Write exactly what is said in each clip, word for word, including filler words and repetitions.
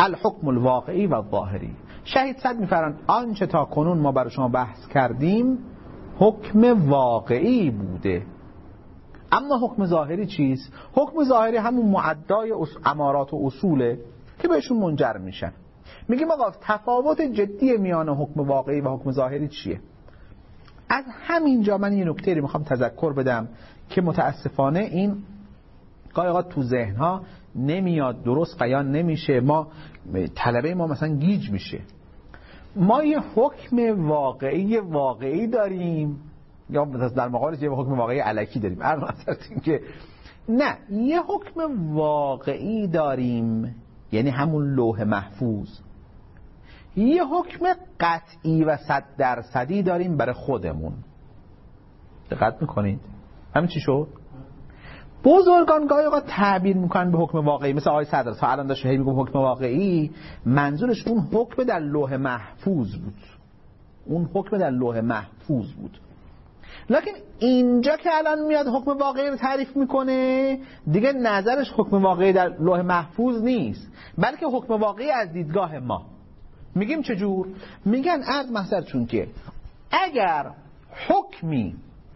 الحکم الواقعی و ظاهری. شهید صدر میفرمایند آنچه تا کنون ما برای شما بحث کردیم حکم واقعی بوده. اما حکم ظاهری چیست؟ حکم ظاهری همون معدای امارات و اصوله که بهشون منجر میشن. میگیم آقا تفاوت جدی میان حکم واقعی و حکم ظاهری چیه؟ از همینجا من یه نکته رو میخوام تذکر بدم که متاسفانه این گاهی اوقات تو ذهنها نمیاد، درست بیان نمیشه، ما طلبه ما مثلا گیج میشه. ما یه حکم واقعی واقعی داریم یا در مقابلش یه حکم واقعی الکی داریم. البته که نه، یه حکم واقعی داریم یعنی همون لوح محفوظ. یه حکم قطعی و صد درصدی داریم برای خودمون. دقت میکنید؟ همین چی شد؟ بزرگان گاهی اوقات تعبیر میکنن به حکم واقعی، مثل آقای صدر تا الان داشت هی میگم حکم واقعی، منظورش اون حکم در لوح محفوظ بود. اون حکم در لوح محفوظ بود. لکن اینجا که الان میاد حکم واقعی رو تعریف میکنه، دیگه نظرش حکم واقعی در لوح محفوظ نیست، بلکه حکم واقعی از دیدگاه ما. میگیم چجور؟ میگن عرض محضرتون که اگر حکمی،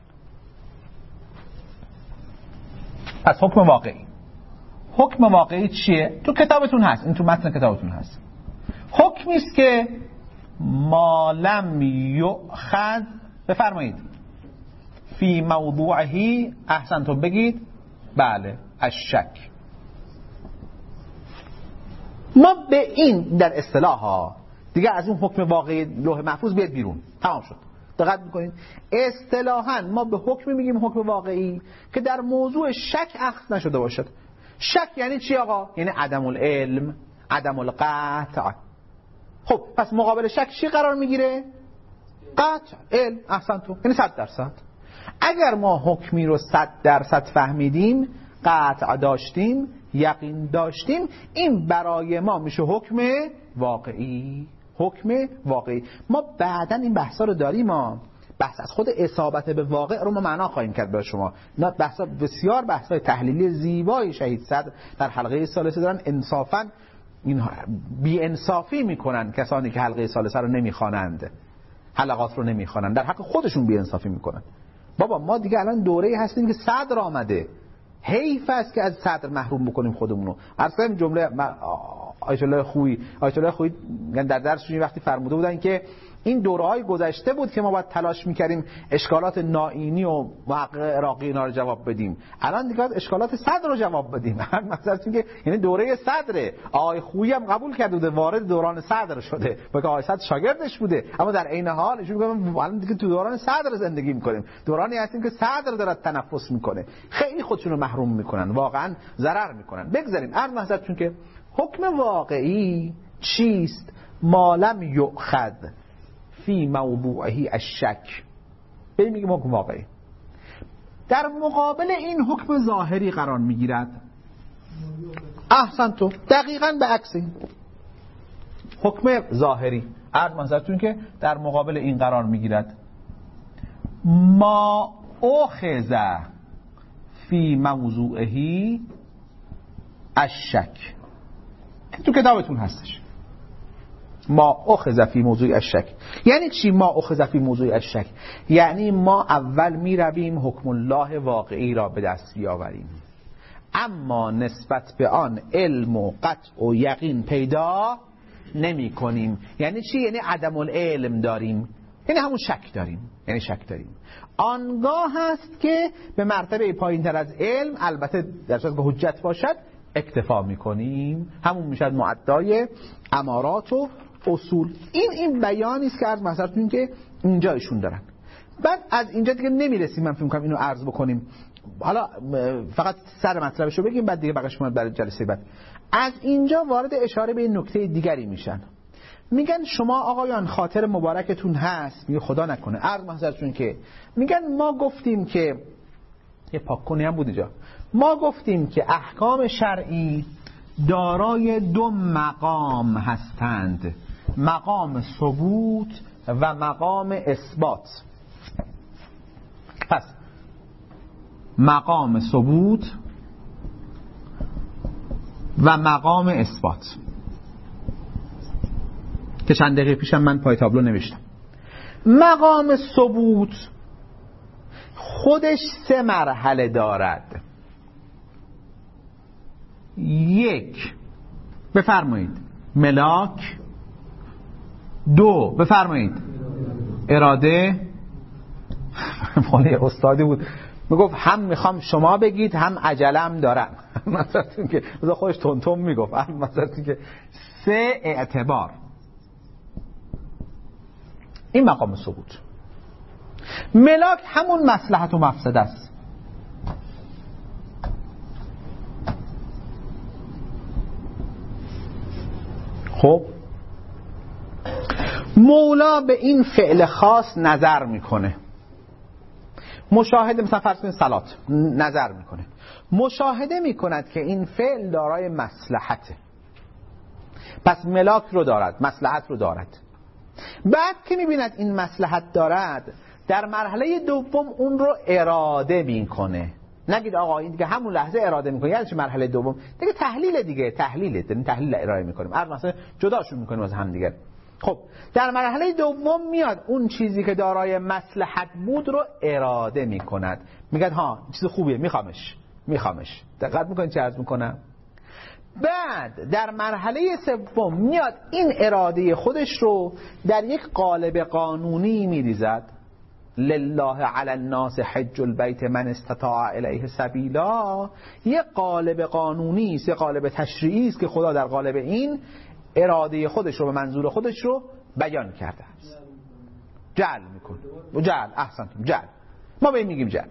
پس حکم واقعی، حکم واقعی چیه؟ تو کتابتون هست، این تو متن کتابتون هست. حکمی است که ما لم یؤخذ، بفرمایید، فی موضوعه، احسنتم بگید، بله، الشک. ما به این در اصطلاح ها دیگه از اون حکم واقعی لوح محفوظ بیاد بیرون، تمام شد. دقت میکنید؟ اصطلاحاً ما به حکمی میگیم حکم واقعی که در موضوع شک اخذ نشده باشد. شک یعنی چی آقا؟ یعنی عدم العلم، عدم القطع. خب پس مقابل شک چی قرار میگیره؟ قطع، علم، احسنتم، یعنی صد درصد. اگر ما حکمی رو صد درصد فهمیدیم، قطع داشتیم، یقین داشتیم، این برای ما میشه حکم واقعی. حکم واقعی. ما بعداً این بحثا رو داریم، ما بحث از خود اصابت به واقع رو ما معنا خواهیم کرد برای شما. نه بحثا بسیار بحثای تحلیلی زیبای شهید صدر در حلقه ثالثه دارن. انصافاً این بی انصافی میکنن کسانی که حلقه ثالثه رو نمیخوانند، حلقات رو نمیخوانند، در حق خودشون بی انصافی میکنن. بابا ما دیگه الان دوره‌ای هستیم که صدر آمده، حیف است که از صدر محروم بکنیم خودمونو. اصلا جمله آیت الله خویی آیت الله خویی در درسشون وقتی فرموده بودن که این دوره‌های گذشته بود که ما باید تلاش می‌کردیم اشکالات نائینی و محقق عراقی اینا رو جواب بدیم، الان دیگه اشکالات صدر رو جواب بدیم. مثلا که یعنی دوره صدره. آقای خویی هم قبول کرده بوده وارد دوران صدر شده، با که آقای صدر شاگردش بوده، اما در عین حال ایشون میگه الان دیگه تو دوران صدر زندگی می‌کنیم، دورانی هستیم که صدر داره تنفس می‌کنه. خیلی خودشون رو محروم می‌کنن، واقعا ضرر می‌کنن. بگذاریم عرض محضرتون که حکم واقعی چیست؟ ما لم یؤخذ فی موضوعه الشک، به میگیم حکم واقعی. در مقابل این حکم ظاهری قرار میگیرد. احسنتم، دقیقاً به عکس این حکم ظاهری عرض منظرتون که در مقابل این قرار میگیرد. ما اخذ فی موضوعه الشک، تو کتابتون هستش. ما اخذ فی موضوع الشک یعنی چی؟ ما اخذ فی موضوع الشک یعنی ما اول می رویم حکم الله واقعی را به دست بیاوریم، اما نسبت به آن علم و قطع و یقین پیدا نمی کنیم. یعنی چی؟ یعنی عدم العلم داریم، یعنی همون شک داریم، یعنی شک داریم. آنگاه هست که به مرتبه پایین تر از علم، البته در صورت که حجت باشد، اکتفا میکنیم، همون میشد معدای امارات و اصول. این این بیانی است که عرض مثلا که اینجا ایشون دارن. بعد از اینجا دیگه نمیرسیم، من فکر می‌کنم اینو عرض بکنیم، حالا فقط سر مطلبشو بگیم بعد دیگه بقیش ما برای جلسه بعد. از اینجا وارد اشاره به نکته دیگری میشن. میگن شما آقایان خاطر مبارکتون هست، میگه خدا نکنه، عرض محضرتون که میگن ما گفتیم که یه پاک‌کنی هم بود اینجا، ما گفتیم که احکام شرعی دارای دو مقام هستند، مقام ثبوت و مقام اثبات. پس مقام ثبوت و مقام اثبات. که چند دقیقه پیشم من پای تابلو نوشتم. مقام ثبوت خودش سه مرحله دارد. یک، بفرمایید ملاک. دو، بفرمایید اراده. مالی استادی بود میگفت هم میخوام شما بگید هم عجلم دارم. مثلا که بذار خودش تون تون میگفت. مثلا که سه، اعتبار. این مقام ثبوت. ملاک همون مصلحت و مفسده است. خب مولا به این فعل خاص نظر میکنه. مشاهده، مثلا فرض کنید صلات، نظر میکنه، مشاهده میکند که این فعل دارای مصلحته، پس ملاک رو دارد، مصلحت رو دارد. بعد که میبیند این مصلحت دارد، در مرحله دوم اون رو اراده میکنه. نگید آقا این دیگه همون لحظه اراده میکنه، یعنی چه مرحله دوم؟ دیگه تحلیل دیگه، تحلیله، داریم تحلیل ارائه میکنیم، هر مثلا جداشون میکنیم از هم دیگه. خب در مرحله دوم میاد اون چیزی که دارای مصلحت بود رو اراده میکند، میگه ها چیز خوبیه، میخوامش میخوامش دقت میکنید چه عرض میکنم؟ بعد در مرحله سوم میاد این اراده خودش رو در یک قالب قانونی میریزد. لله علی الناس حج البیت من استطاع الیه سبیلا. یک قالب قانونی است، یک قالب تشریعی است که خدا در قالب این اراده خودش رو به منظور خودش رو بیان کرده است. جعل میکن و جعل، احسنتم، جعل. ما به این میگیم جعل.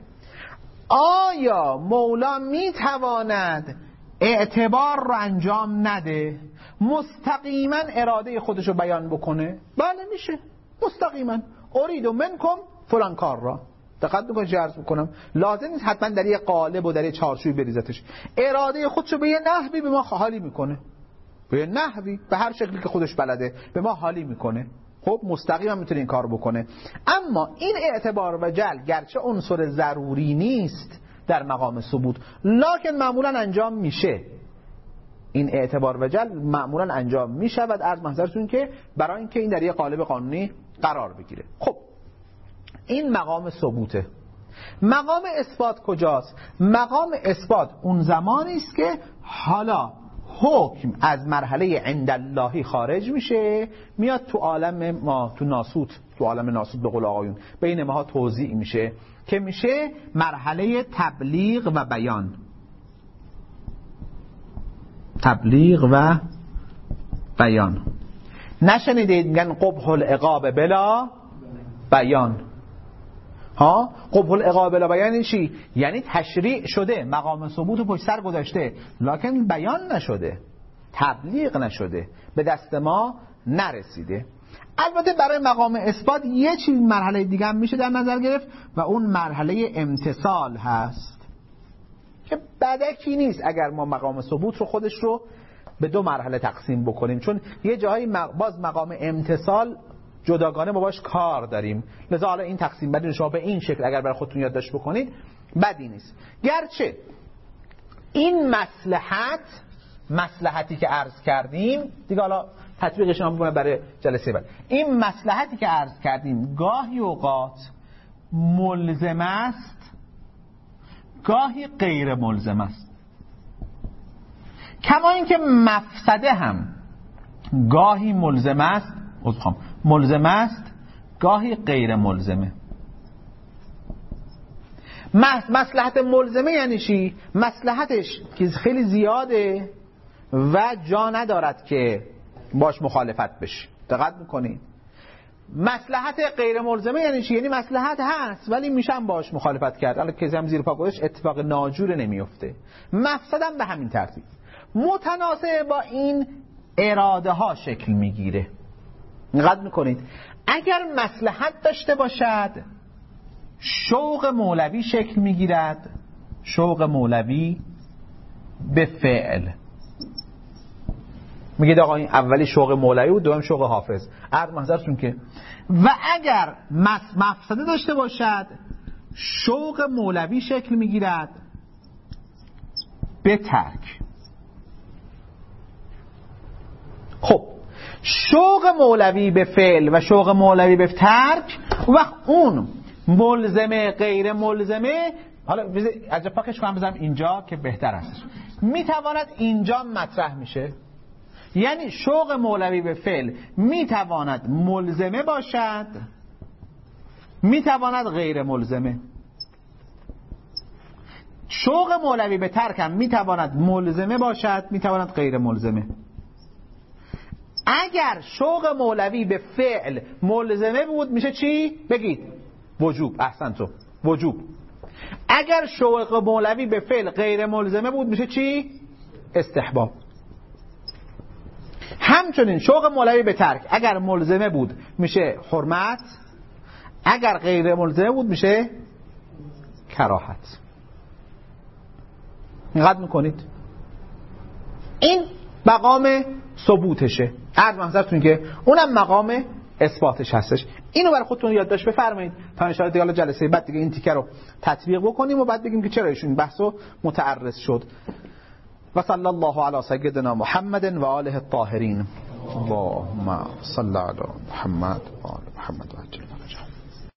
آیا مولا میتواند اعتبار رو انجام نده، مستقیما اراده خودش رو بیان بکنه؟ بله میشه، مستقیما. ارید منکم فلان کار را. دقت میکنید چه عرض میکنم؟ لازم نیست حتما در یه قالب و در یه چارچوبی بریزتش. اراده خودش رو به یه نحوی به ما حالی میکنه، به یه نحوی، به هر شکلی که خودش بلده به ما حالی میکنه. خب مستقیما میتونه این کار بکنه. اما این اعتبار و جعل گرچه عنصر ضروری نیست در مقام ثبوت، لکن معمولا انجام میشه. این اعتبار و جعل معمولا انجام میشود، عرض محضرتون که برای اینکه این در یه قالب قانونی قرار بگیره. خب این مقام ثبوته. مقام اثبات کجاست؟ مقام اثبات اون زمانی است که حالا حکم از مرحله عند اللهی خارج میشه، میاد تو عالم ما، تو ناسوت، تو عالم ناسوت به قول آقایون بین ماها توزیع میشه، که میشه مرحله تبلیغ و بیان. تبلیغ و بیان. نشنیدید میگن قبح العقاب بلا بیان؟ ها، قبح العقاب بلا بیان یعنی چی؟ یعنی تشریع شده، مقام ثبوت رو پشت سر گذاشته، لکن بیان نشده، تبلیغ نشده، به دست ما نرسیده. البته برای مقام اثبات یه چیز مرحله دیگه هم میشه در نظر گرفت و اون مرحله امتثال هست که بدکی نیست اگر ما مقام ثبوت رو خودش رو به دو مرحله تقسیم بکنیم، چون یه جایی باز مقام امتثال جداگانه ما باش کار داریم، لذا حالا این تقسیم بندی شما به این شکل اگر برای خودتون یادداشت بکنید بدی نیست. گرچه این مصلحت، مصلحتی که عرض کردیم دیگه، حالا تطبیقش هم بکنم برای جلسه بعد، این مصلحتی که عرض کردیم گاهی اوقات ملزم است، گاهی غیر ملزم است. کما اینکه مفسده هم گاهی ملزم است، عذرخواهم، ملزم است، گاهی غیر ملزمه. مصلحت ملزمه یعنی چی؟ مصلحتش که خیلی زیاده و جا ندارد که باش مخالفت بشه. دقت میکنید؟ مصلحت غیر ملزمه یعنی چی؟ یعنی مصلحت هست ولی میشم باش مخالفت کرد، الان کسی هم زیر پا گذاشت اتفاق ناجور نمیفته. مفسدم به همین ترتیب متناسب با این اراده ها شکل میگیره. دقت میکنید؟ اگر مصلحت داشته باشد شوق مولوی شکل میگیرد، شوق مولوی به فعل. میگید آقا این اولی شوق مولوی و دوم شوق حافظ، عرض محضرتون که. و اگر مفسده داشته باشد شوق مولوی شکل میگیرد به ترک. خب شوق مولوی به فعل و شوق مولوی به ترک و اون ملزمه غیر ملزمه، حالا از پاکش کنم بزنم اینجا که بهتر هستش، میتواند اینجا مطرح میشه. یعنی شوق مولوی به فعل میتواند ملزمه باشد، میتواند غیر ملزمه. شوق مولوی به ترک هم میتواند ملزمه باشد، میتواند غیر ملزمه. اگر شوق مولوی به فعل ملزمه بود میشه چی؟ بگید وجوب. احسنتو، وجوب. اگر شوق مولوی به فعل غیر ملزمه بود میشه چی؟ استحباب. همچنین شوق مولوی به ترک اگر ملزمه بود میشه حرمت، اگر غیر ملزمه بود میشه کراهت. اینقدر میکنید. این مقام ثبوتشه. عرض محضرتون که اونم مقام اثباتش هستش. اینو برای خودتون یادداشت بفرمایید تا ان شاء الله دیگه جلسه بعد دیگه این تیکه رو تطبیق بکنیم و بعد بگیم که چرا ایشون بحثو متعرض شد. و صلی الله علی سیدنا محمد و آله الطاهرین. اللهم صل علی محمد و آل محمد.